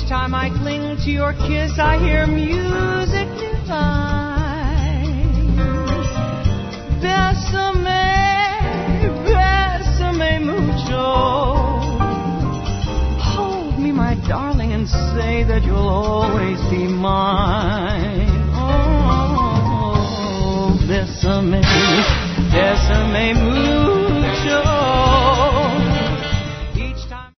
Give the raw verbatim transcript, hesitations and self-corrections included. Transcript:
time I cling to your kiss, I hear music divine. Bésame, bésame mucho. Hold me, my darling, and say that you'll always be mine. Oh, bésame, bésame mucho.